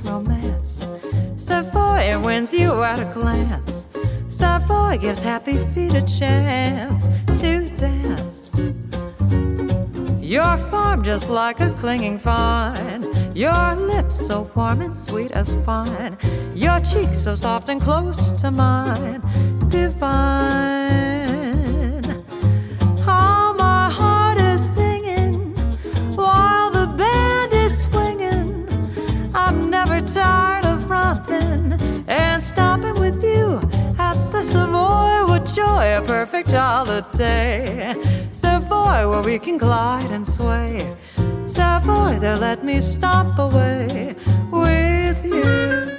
sweet romance. Savoy wins you at a glance. Savoy gives happy feet a chance to dance. Your form just like a clinging vine, your lips so warm and sweet as wine, your cheeks so soft and close to mine, divine. How my heart is singing while the band is swinging. I'm never tired of romping and stomping with you at the Savoy with joy, a perfect holiday. Savoy where we can glide and sway. Savoy there, let me stop away with you.